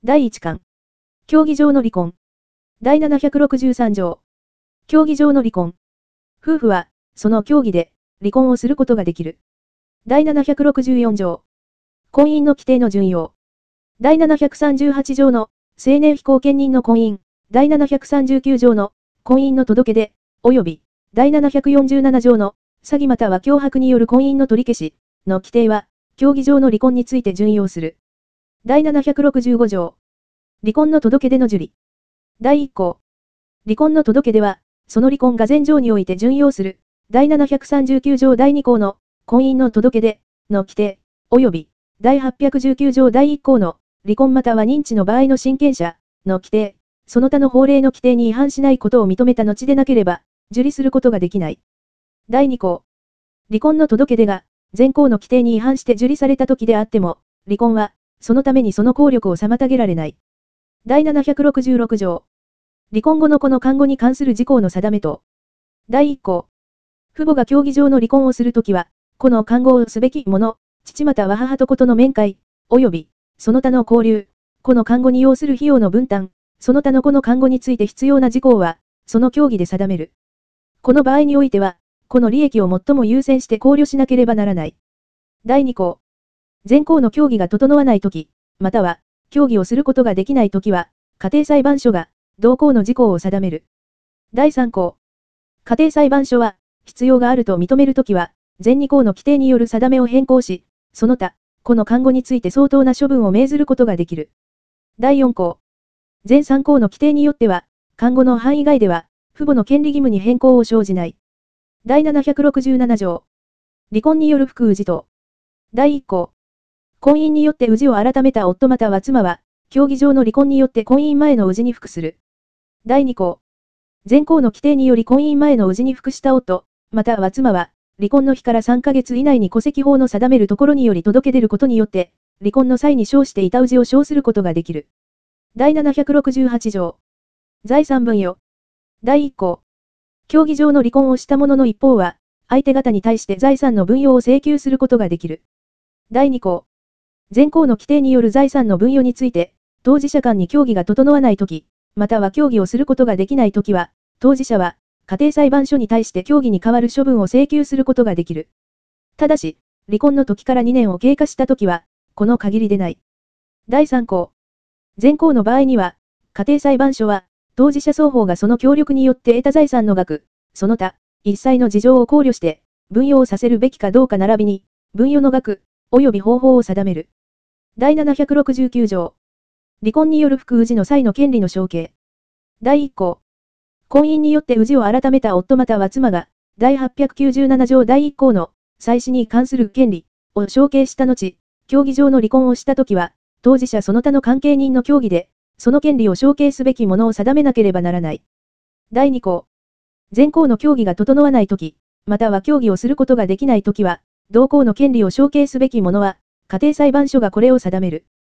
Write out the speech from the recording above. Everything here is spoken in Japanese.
第1巻。競技場の離婚。第763条。競技場の離婚。夫婦は、その競技で、離婚をすることができる。第764条。婚姻の規定の順用。第738条の、成年非後見人の婚姻。第739条の、婚姻の届け出、及び、第747条の、詐欺または脅迫による婚姻の取り消し、の規定は、競技場の離婚について順用する。第765条。離婚の届け出の受理。第1項。離婚の届け出は、その離婚が前条において順用する。第739条第2項の、婚姻の届け出、の規定、及び、第819条第1項の、離婚または認知の場合の親権者、の規定、その他の法令の規定に違反しないことを認めた後でなければ、受理することができない。第2項。離婚の届け出が、前項の規定に違反して受理された時であっても、離婚は、そのためにその効力を妨げられない。第766条。離婚後の子の監護に関する事項の定めと。第1項。父母が競技場の離婚をするときは、子の監護をすべき者、父または母と子との面会、及び、その他の交流、子の監護に要する費用の分担、その他の子の監護について必要な事項は、その協議で定める。この場合においては、子の利益を最も優先して考慮しなければならない。第2項。前項の協議が整わないとき、または、協議をすることができないときは、家庭裁判所が、同項の事項を定める。第3項。家庭裁判所は、必要があると認めるときは、前2項の規定による定めを変更し、その他、子の監護について相当な処分を命ずることができる。第4項。前3項の規定によっては、監護の範囲外では、父母の権利義務に変更を生じない。第767条。離婚による不氏等。第1項。婚姻によって氏を改めた夫または妻は、競技場の離婚によって婚姻前の氏に服する。第2項。前項の規定により婚姻前の氏に服した夫、または妻は、離婚の日から3ヶ月以内に戸籍法の定めるところにより届け出ることによって、離婚の際に生していた氏を生することができる。第768条。財産分与。第1項。競技場の離婚をした者の一方は、相手方に対して財産の分与を請求することができる。第2項。前項の規定による財産の分与について、当事者間に協議が整わないとき、または協議をすることができないときは、当事者は、家庭裁判所に対して協議に代わる処分を請求することができる。ただし、離婚の時から2年を経過したときは、この限りでない。第3項。前項の場合には、家庭裁判所は、当事者双方がその協力によって得た財産の額、その他、一切の事情を考慮して、分与をさせるべきかどうか並びに、分与の額、及び方法を定める。第769条。離婚による不氏の際の権利の承継。第1項。婚姻によって氏を改めた夫または妻が、第897条第1項の、妻子に関する権利、を承継した後、競技場の離婚をしたときは、当事者その他の関係人の協議で、その権利を承継すべきものを定めなければならない。第2項。前項の協議が整わないとき、または協議をすることができないときは、同項の権利を承継すべきものは、家庭裁判所がこれを定める。